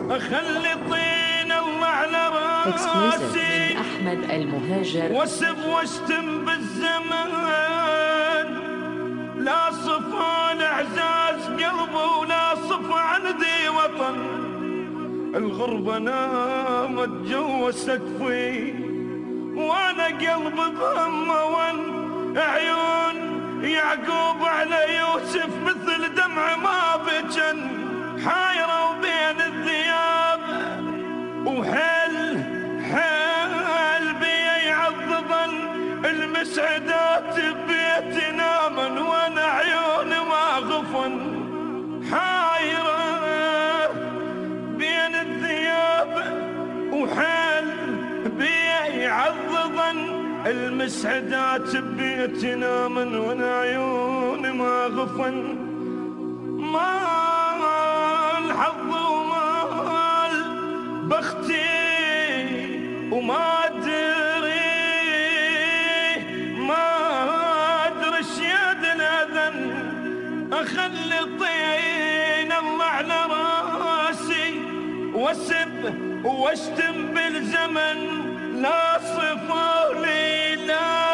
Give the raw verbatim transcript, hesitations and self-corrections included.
اخلي طين الله على راسي من أحمد المهاجر. واسب واشتم بالزمن لا صفى الاعزاز قلبي ولا صفى عندي وطن. الغربة نامت جوا سقفي وانا قلبي بهمه ون. عيون يعقوب على يوسف مثل دمع ما بجن. حايرة وبين الثياب وحل حل بي يعضضن. المسعدات ببيتنا من وانا عيوني ما غفن. حايرة بين الثياب وحل بي يعضضن. المسعدات ببيتنا من وانا عيوني ما غفن. مال حظ ومال بختي وما ادري ما ادري شياد الاذن. اخلي طين الله على راسي واسب واشتم بالزمن لا صفى لي لا